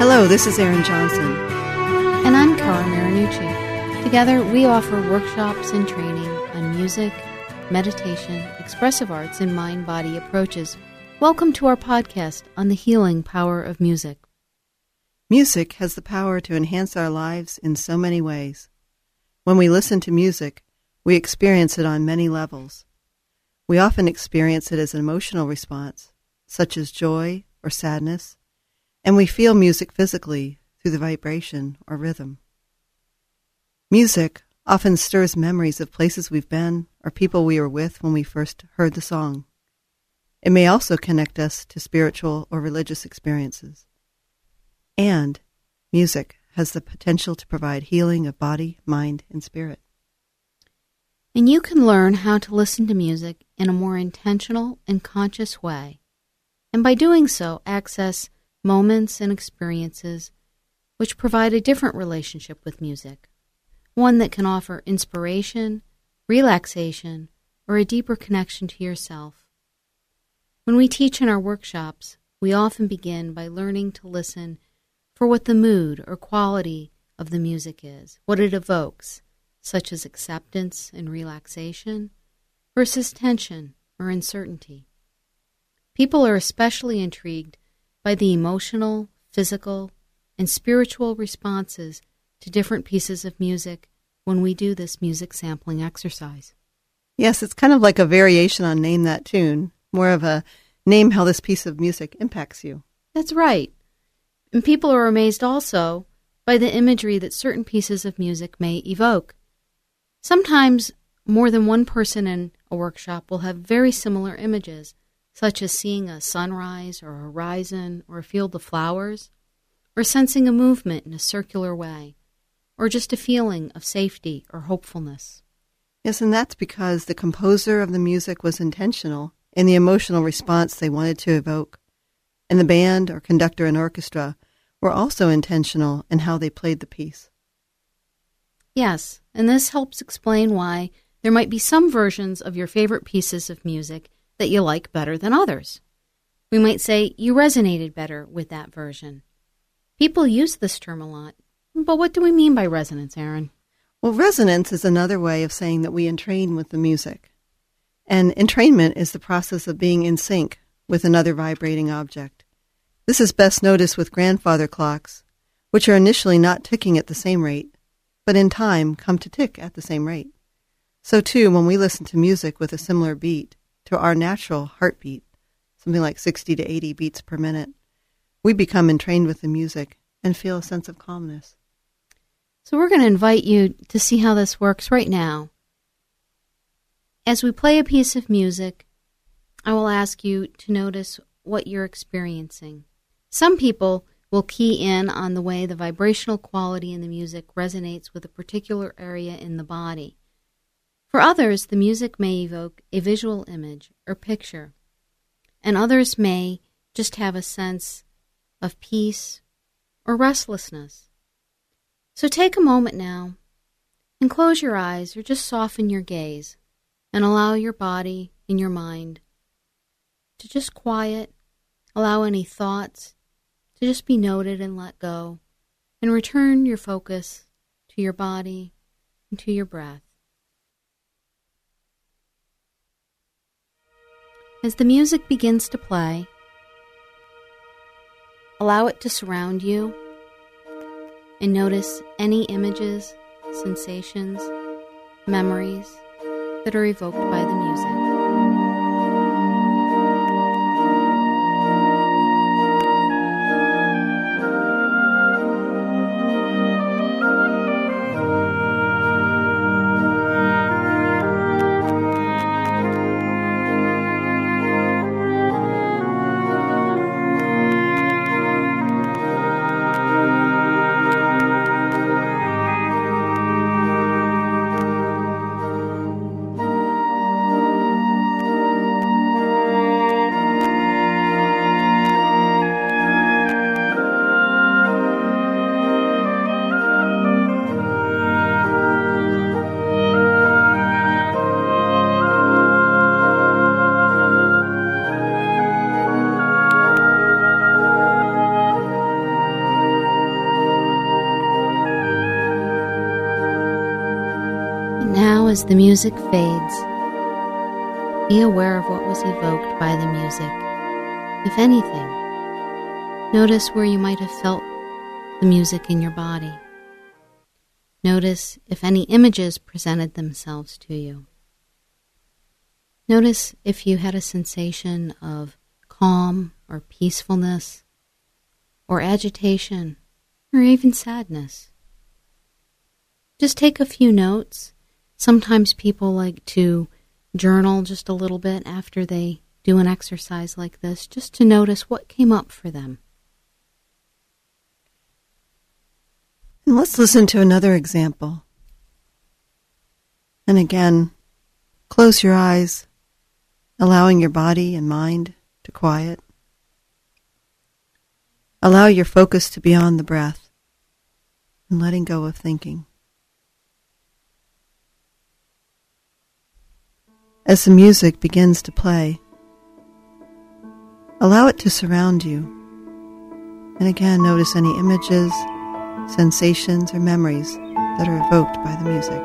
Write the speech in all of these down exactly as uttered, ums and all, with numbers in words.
Hello, this is Erin Johnson. And I'm Cara Marinucci. Together, we offer workshops and training on music, meditation, expressive arts, and mind-body approaches. Welcome to our podcast on the healing power of music. Music has the power to enhance our lives in so many ways. When we listen to music, we experience it on many levels. We often experience it as an emotional response, such as joy or sadness, and we feel music physically through the vibration or rhythm. Music often stirs memories of places we've been or people we were with when we first heard the song. It may also connect us to spiritual or religious experiences. And music has the potential to provide healing of body, mind, and spirit. And you can learn how to listen to music in a more intentional and conscious way, and by doing so, access moments and experiences which provide a different relationship with music, one that can offer inspiration, relaxation, or a deeper connection to yourself. When we teach in our workshops, we often begin by learning to listen for what the mood or quality of the music is, what it evokes, such as acceptance and relaxation, versus tension or uncertainty. People are especially intrigued by the emotional, physical, and spiritual responses to different pieces of music when we do this music sampling exercise. Yes, it's kind of like a variation on Name That Tune, more of a name how this piece of music impacts you. That's right. And people are amazed also by the imagery that certain pieces of music may evoke. Sometimes more than one person in a workshop will have very similar images, such as seeing a sunrise or a horizon or a field of flowers, or sensing a movement in a circular way, or just a feeling of safety or hopefulness. Yes, and that's because the composer of the music was intentional in the emotional response they wanted to evoke, and the band or conductor and orchestra were also intentional in how they played the piece. Yes, and this helps explain why there might be some versions of your favorite pieces of music that you like better than others. We might say you resonated better with that version. People use this term a lot, but what do we mean by resonance, Erin? Well, resonance is another way of saying that we entrain with the music. And entrainment is the process of being in sync with another vibrating object. This is best noticed with grandfather clocks, which are initially not ticking at the same rate, but in time come to tick at the same rate. So too, when we listen to music with a similar beat to our natural heartbeat, something like sixty to eighty beats per minute, we become entrained with the music and feel a sense of calmness. So we're going to invite you to see how this works right now. As we play a piece of music, I will ask you to notice what you're experiencing. Some people will key in on the way the vibrational quality in the music resonates with a particular area in the body. For others, the music may evoke a visual image or picture, and others may just have a sense of peace or restlessness. So take a moment now and close your eyes or just soften your gaze and allow your body and your mind to just quiet, allow any thoughts to just be noted and let go, and return your focus to your body and to your breath. As the music begins to play, allow it to surround you and notice any images, sensations, memories that are evoked by the music. And now, as the music fades, be aware of what was evoked by the music. If anything, notice where you might have felt the music in your body. Notice if any images presented themselves to you. Notice if you had a sensation of calm or peacefulness, or agitation, or even sadness. Just take a few notes. Sometimes people like to journal just a little bit after they do an exercise like this, just to notice what came up for them. And let's listen to another example. And again, close your eyes, allowing your body and mind to quiet. Allow your focus to be on the breath and letting go of thinking. As the music begins to play, allow it to surround you. And again, notice any images, sensations, or memories that are evoked by the music.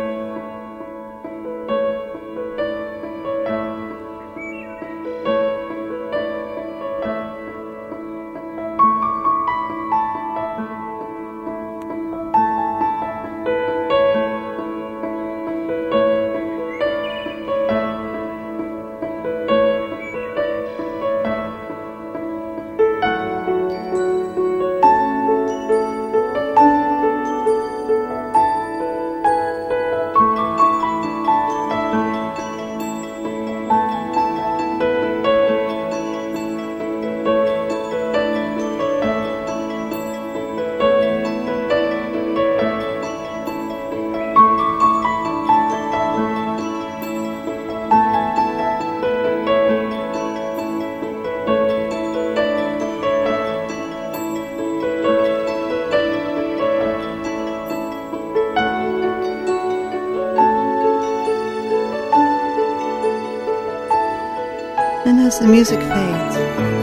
And as the music fades,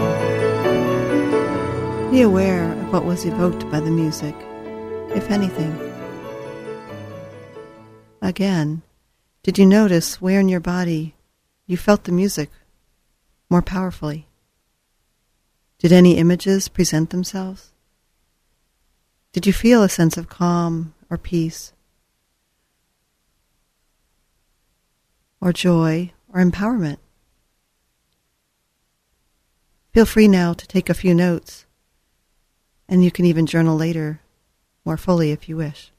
be aware of what was evoked by the music, if anything. Again, did you notice where in your body you felt the music more powerfully? Did any images present themselves? Did you feel a sense of calm or peace, or joy or empowerment? Feel free now to take a few notes, and you can even journal later more fully if you wish.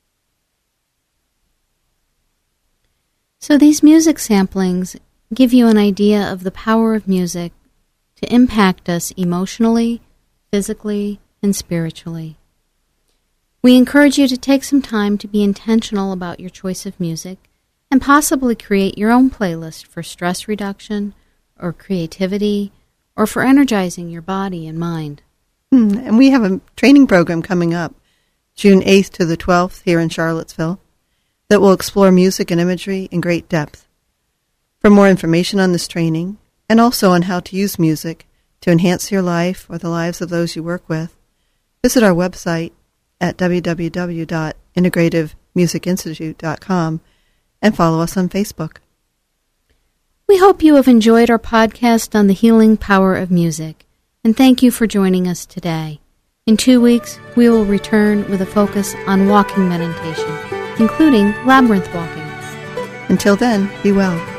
So these music samplings give you an idea of the power of music to impact us emotionally, physically, and spiritually. We encourage you to take some time to be intentional about your choice of music and possibly create your own playlist for stress reduction or creativity or for energizing your body and mind. Hmm, and we have a training program coming up June eighth to the twelfth here in Charlottesville that will explore music and imagery in great depth. For more information on this training and also on how to use music to enhance your life or the lives of those you work with, visit our website at w w w dot integrative music institute dot com and follow us on Facebook. We hope you have enjoyed our podcast on the healing power of music, and thank you for joining us today. In two weeks, we will return with a focus on walking meditation, including labyrinth walking. Until then, be well.